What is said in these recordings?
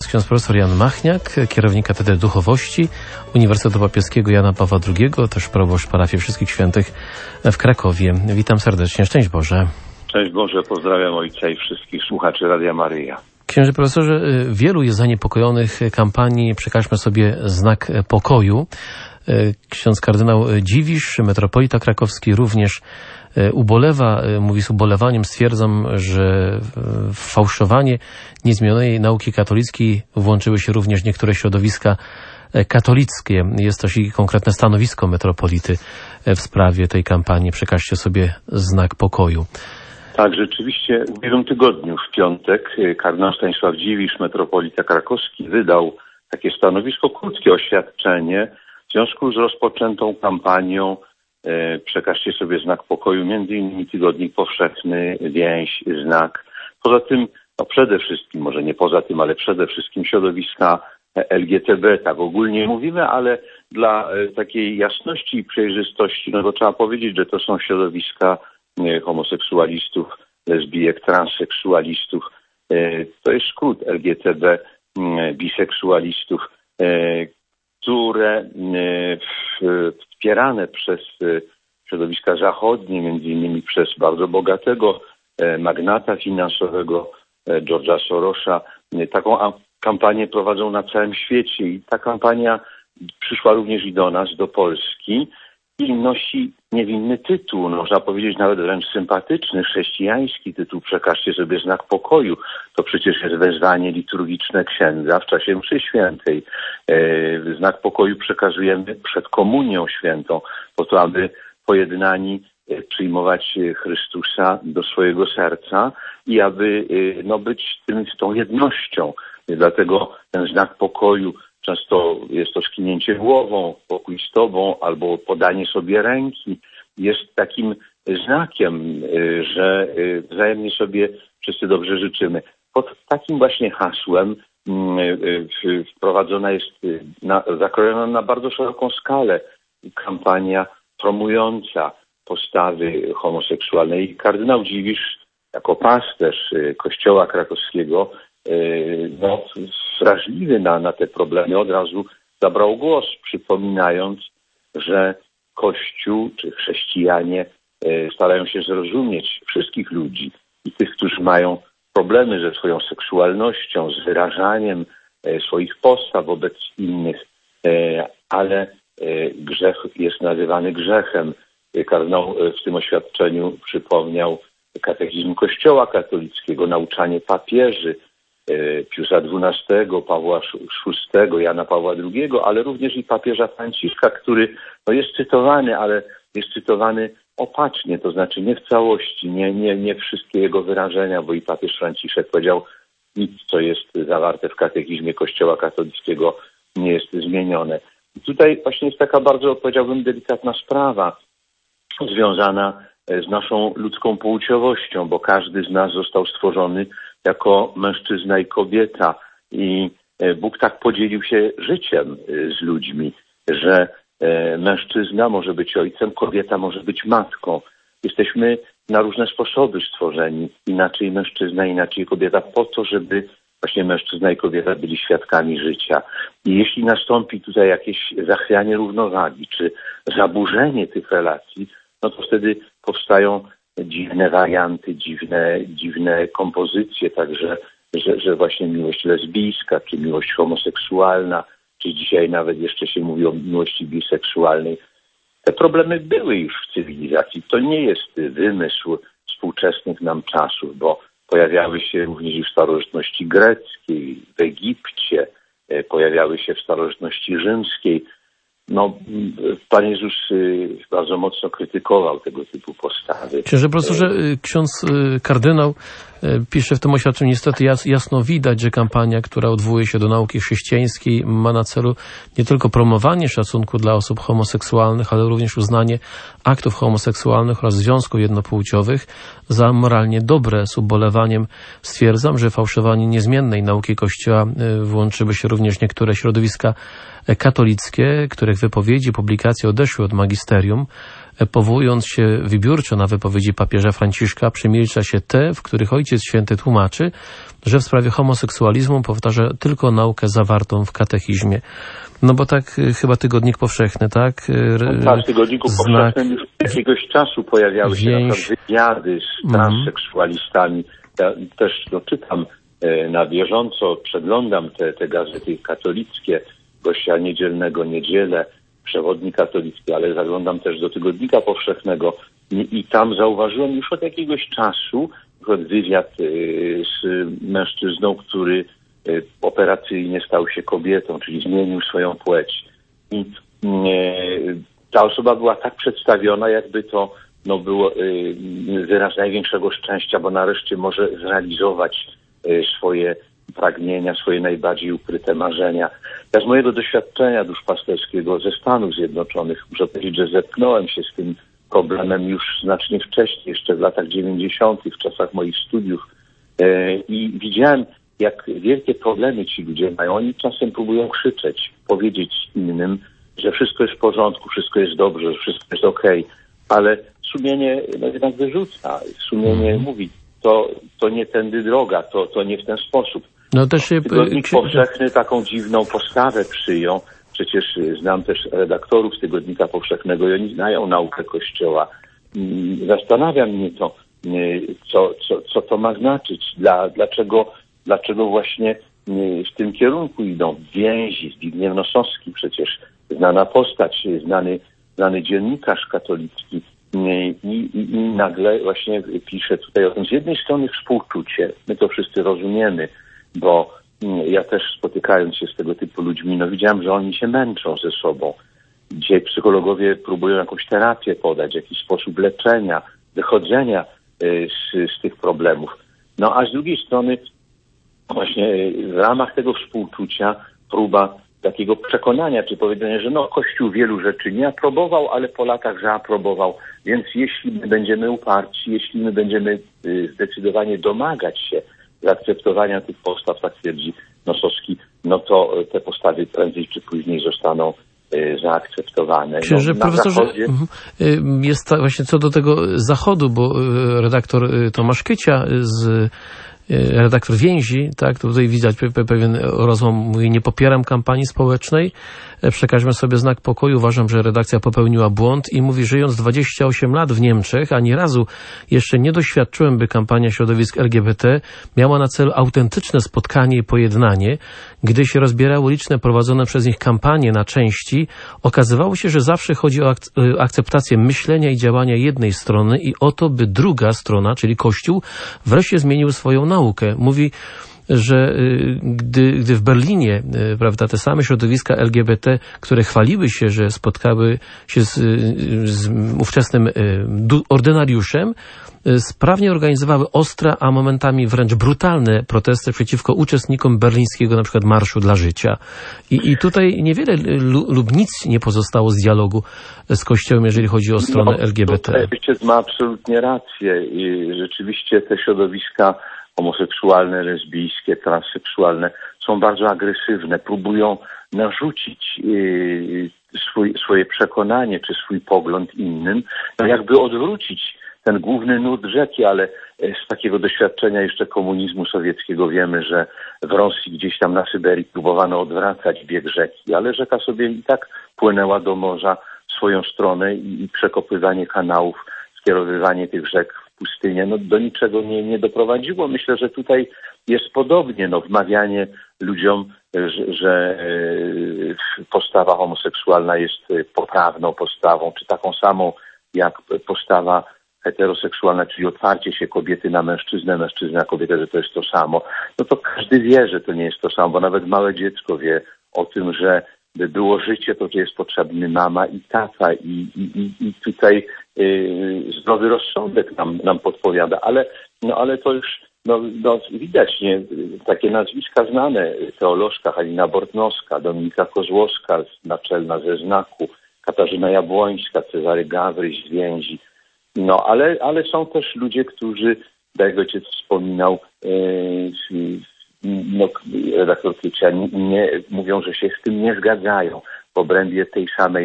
jest ksiądz profesor Jan Machniak, kierownik Katedry Duchowości Uniwersytetu Papieskiego Jana Pawła II, też proboszcz parafii Wszystkich Świętych w Krakowie. Witam serdecznie, szczęść Boże. Szczęść Boże, pozdrawiam ojca i wszystkich słuchaczy Radia Maryja. Księże profesorze, wielu jest zaniepokojonych kampanii Przekażmy sobie znak pokoju. Ksiądz kardynał Dziwisz, metropolita krakowski, również ubolewa, mówi z ubolewaniem, stwierdzam, że w fałszowanie niezmienionej nauki katolickiej włączyły się również niektóre środowiska katolickie. Jest też i konkretne stanowisko metropolity w sprawie tej kampanii Przekażcie sobie znak pokoju. Tak, rzeczywiście w ubiegłym tygodniu, w piątek, kardynał Stanisław Dziwisz, metropolita krakowski, wydał takie stanowisko, krótkie oświadczenie w związku z rozpoczętą kampanią Przekażcie sobie znak pokoju, między innymi Tygodnik Powszechny, Więź, Znak. Poza tym, przede wszystkim, może nie poza tym, ale przede wszystkim środowiska LGTB, tak ogólnie mówimy, ale dla takiej jasności i przejrzystości, no to trzeba powiedzieć, że to są środowiska homoseksualistów, lesbijek, transseksualistów. To jest skrót LGTB, biseksualistów, które wspierane przez środowiska zachodnie, między innymi przez bardzo bogatego magnata finansowego George'a Sorosa, taką kampanię prowadzą na całym świecie i ta kampania przyszła również i do nas, do Polski i nosi niewinny tytuł, można powiedzieć nawet wręcz sympatyczny, chrześcijański tytuł Przekażcie sobie znak pokoju. To przecież jest wezwanie liturgiczne księdza w czasie mszy świętej. Znak pokoju przekazujemy przed komunią świętą, po to, aby pojednani przyjmować Chrystusa do swojego serca i aby być tą jednością. Dlatego ten znak pokoju często jest to skinięcie głową, pokój z Tobą, albo podanie sobie ręki. Jest takim znakiem, że wzajemnie sobie wszyscy dobrze życzymy. Pod takim właśnie hasłem wprowadzona jest, zakrojona na bardzo szeroką skalę kampania promująca postawy homoseksualne. I kardynał Dziwisz, jako pasterz Kościoła krakowskiego, wrażliwy na te problemy, od razu zabrał głos, przypominając, że Kościół czy chrześcijanie starają się zrozumieć wszystkich ludzi i tych, którzy mają problemy ze swoją seksualnością, z wyrażaniem swoich postaw wobec innych, ale grzech jest nazywany grzechem. Kardynał w tym oświadczeniu przypomniał katechizm Kościoła katolickiego, nauczanie papieży, Piusa XII, Pawła VI, Jana Pawła II, ale również i papieża Franciszka, który jest cytowany, ale jest cytowany opacznie, to znaczy nie w całości, nie wszystkie jego wyrażenia, bo i papież Franciszek powiedział, nic, co jest zawarte w katechizmie Kościoła katolickiego, nie jest zmienione. I tutaj właśnie jest taka bardzo, powiedziałbym, delikatna sprawa związana z naszą ludzką płciowością, bo każdy z nas został stworzony jako mężczyzna i kobieta i Bóg tak podzielił się życiem z ludźmi, że mężczyzna może być ojcem, kobieta może być matką. Jesteśmy na różne sposoby stworzeni, inaczej mężczyzna, inaczej kobieta, po to, żeby właśnie mężczyzna i kobieta byli świadkami życia. I jeśli nastąpi tutaj jakieś zachwianie równowagi, czy zaburzenie tych relacji, no to wtedy powstają dziwne warianty, dziwne kompozycje, także, że właśnie miłość lesbijska, czy miłość homoseksualna, czy dzisiaj nawet jeszcze się mówi o miłości biseksualnej. Te problemy były już w cywilizacji. To nie jest wymysł współczesnych nam czasów, bo pojawiały się również i w starożytności greckiej, w Egipcie, pojawiały się w starożytności rzymskiej. Pan Jezus bardzo mocno krytykował tego typu postawy. Księże profesorze, ksiądz kardynał pisze w tym oświadczeniu, niestety jasno widać, że kampania, która odwołuje się do nauki chrześcijańskiej, ma na celu nie tylko promowanie szacunku dla osób homoseksualnych, ale również uznanie aktów homoseksualnych oraz związków jednopłciowych za moralnie dobre. Z ubolewaniem stwierdzam, że fałszowanie niezmiennej nauki Kościoła włączyły się również niektóre środowiska katolickie, których wypowiedzi, publikacje odeszły od magisterium powołując się wybiórczo na wypowiedzi papieża Franciszka, przemilcza się te, w których Ojciec Święty tłumaczy, że w sprawie homoseksualizmu powtarza tylko naukę zawartą w katechizmie. No bo tak chyba Tygodnik Powszechny, tak? Tak, w Tygodniku Powszechnym już jakiegoś czasu pojawiały się na przykład wywiady z transseksualistami. Ja też czytam na bieżąco, przeglądam te gazety katolickie, Gościa Niedzielnego, Niedzielę, Przewodnik Katolicki, ale zaglądam też do Tygodnika Powszechnego i tam zauważyłem już od jakiegoś czasu wywiad z mężczyzną, który operacyjnie stał się kobietą, czyli zmienił swoją płeć. I ta osoba była tak przedstawiona, jakby to było wyraz największego szczęścia, bo nareszcie może zrealizować swoje pragnienia, swoje najbardziej ukryte marzenia. Ja z mojego doświadczenia duszpasterskiego ze Stanów Zjednoczonych muszę powiedzieć, że zetknąłem się z tym problemem już znacznie wcześniej, jeszcze w latach 90., w czasach moich studiów i widziałem, jak wielkie problemy ci ludzie mają. Oni czasem próbują krzyczeć, powiedzieć innym, że wszystko jest w porządku, wszystko jest dobrze, że wszystko jest okej, ale sumienie jednak wyrzuca. Sumienie mówi, to nie tędy droga, to nie w ten sposób. No też Tygodnik Powszechny taką dziwną postawę przyjął. Przecież znam też redaktorów z Tygodnika Powszechnego i oni znają naukę Kościoła. Zastanawia mnie to, co to ma znaczyć, dlaczego właśnie w tym kierunku idą. Więzi, Zbigniew Nosowski przecież, znana postać, znany dziennikarz katolicki i nagle właśnie pisze tutaj o tym. Z jednej strony współczucie, my to wszyscy rozumiemy, bo ja też spotykając się z tego typu ludźmi, widziałem, że oni się męczą ze sobą. Dzisiaj psychologowie próbują jakąś terapię podać, jakiś sposób leczenia, wychodzenia z tych problemów. A z drugiej strony właśnie w ramach tego współczucia próba takiego przekonania, czy powiedzenia, że Kościół wielu rzeczy nie aprobował, ale po latach zaaprobował. Więc jeśli my będziemy uparci, jeśli my będziemy zdecydowanie domagać się zaakceptowania tych postaw, tak twierdzi Nosowski, to te postawy prędzej czy później zostaną zaakceptowane. Księże profesorze, jest właśnie co do tego Zachodu, bo redaktor Tomasz Kycia redaktor Więzi, tak, tutaj widać pewien rozłam, mówi, nie popieram kampanii społecznej, przekażmy sobie znak pokoju, uważam, że redakcja popełniła błąd i mówi, żyjąc 28 lat w Niemczech, ani razu jeszcze nie doświadczyłem, by kampania środowisk LGBT miała na celu autentyczne spotkanie i pojednanie. Gdy się rozbierało liczne prowadzone przez nich kampanie na części, okazywało się, że zawsze chodzi o akceptację myślenia i działania jednej strony i o to, by druga strona, czyli Kościół, wreszcie zmienił swoją naukę. Mówi, że gdy w Berlinie, prawda, te same środowiska LGBT, które chwaliły się, że spotkały się z ówczesnym ordynariuszem, sprawnie organizowały ostre, a momentami wręcz brutalne protesty przeciwko uczestnikom berlińskiego na przykład Marszu dla Życia. I tutaj niewiele lub nic nie pozostało z dialogu z Kościołem, jeżeli chodzi o stronę LGBT. Ojciec ma absolutnie rację i rzeczywiście te środowiska homoseksualne, lesbijskie, transseksualne są bardzo agresywne, próbują narzucić swoje przekonanie czy swój pogląd innym, jakby odwrócić ten główny nurt rzeki, ale z takiego doświadczenia jeszcze komunizmu sowieckiego wiemy, że w Rosji gdzieś tam na Syberii próbowano odwracać bieg rzeki, ale rzeka sobie i tak płynęła do morza w swoją stronę i przekopywanie kanałów, skierowywanie tych rzek w pustynię, do niczego nie doprowadziło. Myślę, że tutaj jest podobnie, wmawianie ludziom, że postawa homoseksualna jest poprawną postawą, czy taką samą jak postawa heteroseksualna, czyli otwarcie się kobiety na mężczyznę, mężczyzny na kobietę, że to jest to samo. To każdy wie, że to nie jest to samo, bo nawet małe dziecko wie o tym, że by było życie, to jest potrzebny mama i tata i tutaj zdrowy rozsądek nam podpowiada, ale to już widać, nie? Takie nazwiska znane, teolożka Halina Bortnowska, Dominika Kozłowska, naczelna ze Znaku, Katarzyna Jabłońska, Cezary Gawryś z Więzi. Ale są też ludzie, którzy, tak jak ojciec wspominał, redaktor Kycia, mówią, że się z tym nie zgadzają w obrębie tej samej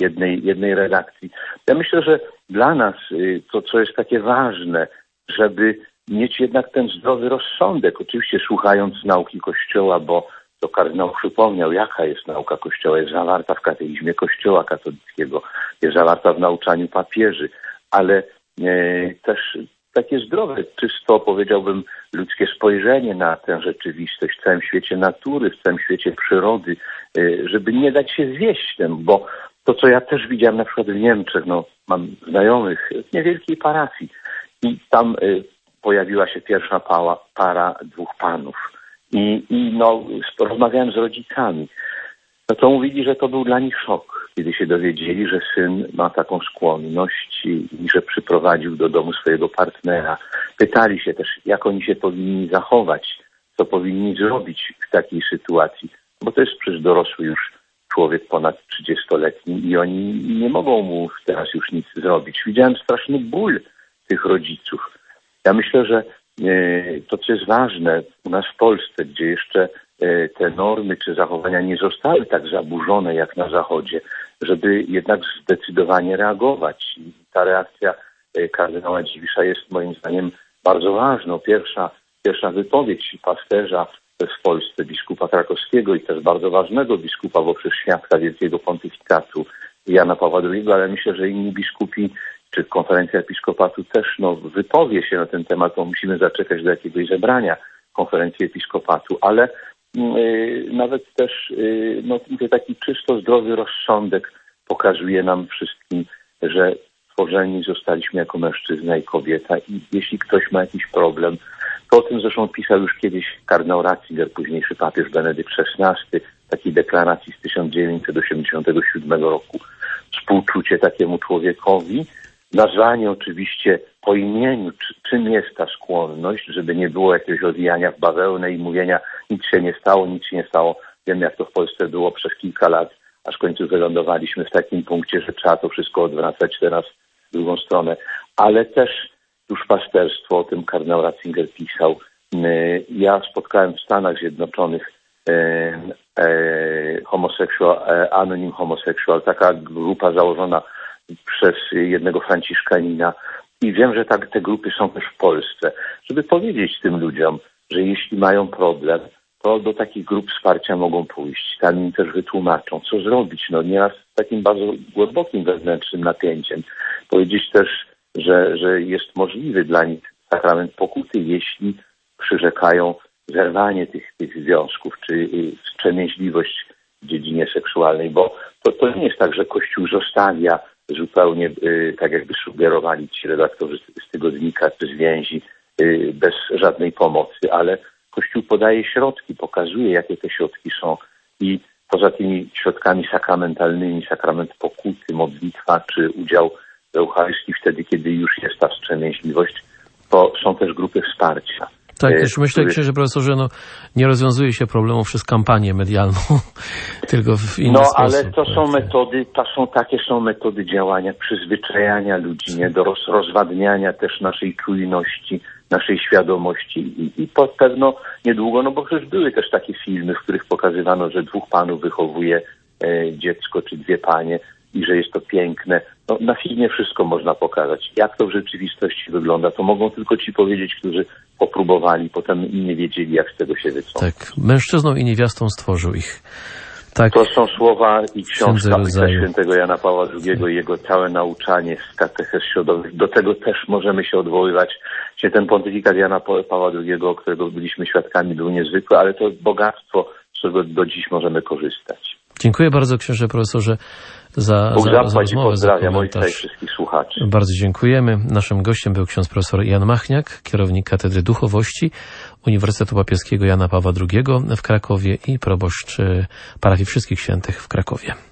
jednej redakcji. Ja myślę, że dla nas to, co jest takie ważne, żeby mieć jednak ten zdrowy rozsądek, oczywiście słuchając nauki Kościoła, bo to kardynał przypomniał, jaka jest nauka Kościoła, jest zawarta w katechizmie Kościoła katolickiego, jest zawarta w nauczaniu papieży, ale też takie zdrowe, czysto powiedziałbym ludzkie spojrzenie na tę rzeczywistość w całym świecie natury, w całym świecie przyrody, żeby nie dać się zwieść temu, bo to, co ja też widziałem na przykład w Niemczech, mam znajomych w niewielkiej parafii i tam pojawiła się pierwsza para dwóch panów i rozmawiałem z rodzicami. No to mówili, że to był dla nich szok, kiedy się dowiedzieli, że syn ma taką skłonność i że przyprowadził do domu swojego partnera. Pytali się też, jak oni się powinni zachować, co powinni zrobić w takiej sytuacji, bo to jest przecież dorosły już człowiek ponad 30-letni i oni nie mogą mu teraz już nic zrobić. Widziałem straszny ból tych rodziców. Ja myślę, że to, co jest ważne u nas w Polsce, gdzie jeszcze te normy czy zachowania nie zostały tak zaburzone jak na Zachodzie, żeby jednak zdecydowanie reagować. I ta reakcja kardynała Dziwisza jest moim zdaniem bardzo ważną. Pierwsza wypowiedź pasterza w Polsce, biskupa krakowskiego i też bardzo ważnego biskupa, bo przecież świadka wielkiego pontyfikatu Jana Pawła II, ale myślę, że inni biskupi czy konferencja episkopatu też wypowie się na ten temat, bo musimy zaczekać do jakiegoś zebrania konferencji episkopatu, ale nawet też taki czysto zdrowy rozsądek pokazuje nam wszystkim, że stworzeni zostaliśmy jako mężczyzna i kobieta i jeśli ktoś ma jakiś problem, to o tym zresztą pisał już kiedyś kardynał Ratzinger, późniejszy papież Benedykt XVI, w takiej deklaracji z 1987 roku. Współczucie takiemu człowiekowi, nazwanie oczywiście po imieniu, czym jest ta skłonność, żeby nie było jakiegoś owijania w bawełnę i mówienia nic się nie stało. Wiem, jak to w Polsce było przez kilka lat, aż w końcu wylądowaliśmy w takim punkcie, że trzeba to wszystko odwracać teraz w drugą stronę. Ale też duszpasterstwo, o tym kardynał Ratzinger pisał. Ja spotkałem w Stanach Zjednoczonych Anonim Homosexual, taka grupa założona przez jednego franciszkanina i wiem, że te grupy są też w Polsce, żeby powiedzieć tym ludziom, że jeśli mają problem, to do takich grup wsparcia mogą pójść. Tam im też wytłumaczą, co zrobić. Nieraz z takim bardzo głębokim wewnętrznym napięciem. Powiedzieć też, że jest możliwy dla nich sakrament pokuty, jeśli przyrzekają zerwanie tych związków, czy wstrzemięźliwość w dziedzinie seksualnej, bo to nie jest tak, że Kościół zostawia zupełnie, tak jakby sugerowali ci redaktorzy z tygodnika czy z więzi, bez żadnej pomocy, ale Kościół podaje środki, pokazuje, jakie te środki są i poza tymi środkami sakramentalnymi, sakrament pokuty, modlitwa czy udział w Eucharystii wtedy, kiedy już jest ta wstrzemięźliwość, to są też grupy wsparcia. Tak, też myślę, księże profesorze, nie rozwiązuje się problemów przez kampanię medialną, tylko w inny sposób. Ale to są metody, takie są metody działania, przyzwyczajania ludzi, do rozwadniania też naszej czujności, naszej świadomości i pewno niedługo, bo przecież były też takie filmy, w których pokazywano, że dwóch panów wychowuje dziecko czy dwie panie i że jest to piękne. Na filmie wszystko można pokazać. Jak to w rzeczywistości wygląda, to mogą tylko ci powiedzieć, którzy popróbowali, potem nie wiedzieli, jak z tego się wycofać. Tak, mężczyzną i niewiastą stworzył ich. Tak. To są słowa i książka Ojca Świętego Jana Pawła II i jego całe nauczanie z katechez środowych. Do tego też możemy się odwoływać. Ten pontyfikat Jana Pawła II, którego byliśmy świadkami, był niezwykły, ale to bogactwo, z którego do dziś możemy korzystać. Dziękuję bardzo, księże profesorze, za rozmowę. Pozdrawiam ojca i wszystkich słuchaczy. Bardzo dziękujemy. Naszym gościem był ksiądz profesor Jan Machniak, kierownik Katedry Duchowości Uniwersytetu Papieskiego Jana Pawła II w Krakowie i proboszcz parafii Wszystkich Świętych w Krakowie.